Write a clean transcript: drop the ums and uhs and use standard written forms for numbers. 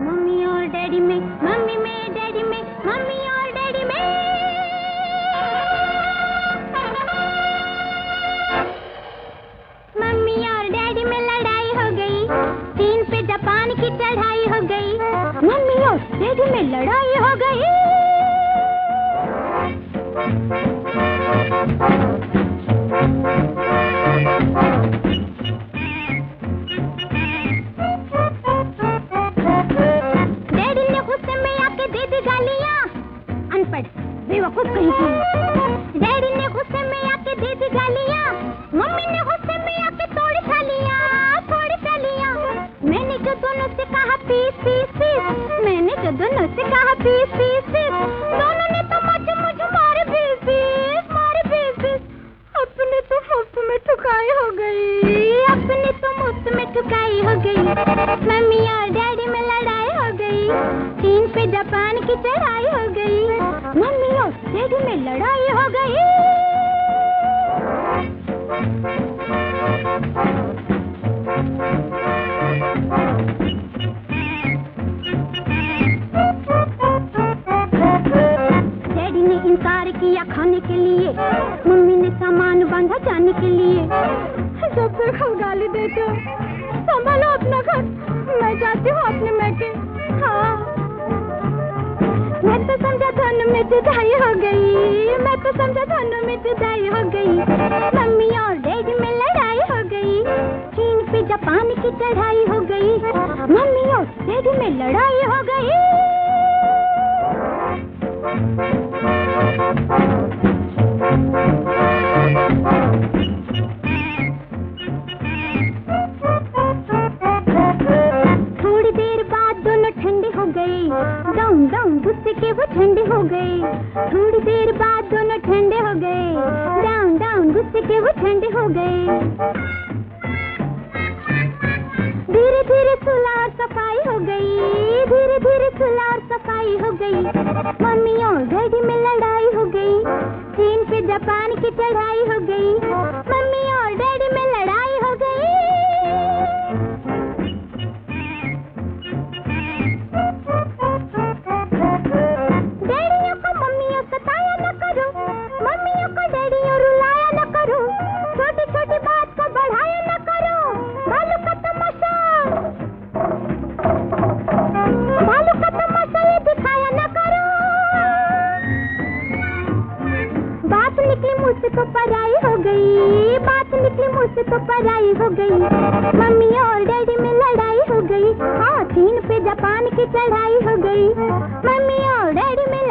Mummy और daddy में, mummy में डैडी में, मम्मी और डैडी में। मम्मी और डैडी में लड़ाई हो गई, चीन पे जापान की चढ़ाई हो गई। मम्मी और डैडी में लड़ाई हो गई। डैडी ने गुस्से में आके दे दी गालियां, अनपढ़ बेवकूफ कहीं की। डैडी ने गुस्से में आके दे दी गालियां, मम्मी ने गुस्से में आके थोड़ी थालियां, थोड़ी थालियां। मैंने जो दोनों से कहा पीस पीस पीस, मैंने जो दोनों से कहा पीस पीस पीस, दोनों ने तो मुझे मारे पीस पीस, मारे पीस पीस। अपने तो मुफ्त में ठुकाई हो गई, अपने तो मुफ्त में ठुकाई हो गई। मम्मी और डैडी में लड़ाई हो गई, चीन पे जापान की चढ़ाई हो गई। मम्मी और डैडी में लड़ाई हो गई। डैडी ने इनकार किया खाने के लिए, मम्मी ने सामान बांधा जाने के लिए। जब तक हम गाली देते हो, संभालो अपना घर, मैं जाती हूँ अपने मैके। हाँ, मैं तो समझा दोनों में जुदाई हो गई, मैं तो समझा दोनों में जुदाई हो गई। मम्मी और डैडी में लड़ाई हो गई, चीन पे जापान की चढ़ाई हो गई। मम्मी और डैडी में लड़ाई हो गई। थोड़ी देर बाद दोनों ठंडे हो गए, डाउन डाउन गुस्से के वो ठंडे हो गए। थोड़ी देर बाद दोनों ठंडे हो गए, डाउन डाउन गुस्से के वो ठंडे हो गए। धीरे धीरे सुलह और सफाई हो गई, धीरे धीरे सुलह और सफाई हो गई। मम्मी और डैडी में लड़ाई हो गई, चीन पे जापान की चढ़ाई हो गई। मम्मी और डैडी में लड़ाई हो गई। डैडियों को मम्मियों सताया न करो, मम्मियों को डैडियों रुलाया न करो। छोटी छोटी बात को बढ़ाया न करो, भालू का तमाशा ये दिखाया न करो। बात निकली मुझ से तो पराई हो गई, बात निकली मुझ से तो पराई हो गई। मम्मी और डैडी में लड़ाई हो गई, हाँ चीन पे जापान की चढ़ाई हो गई। मम्मी और डैडी में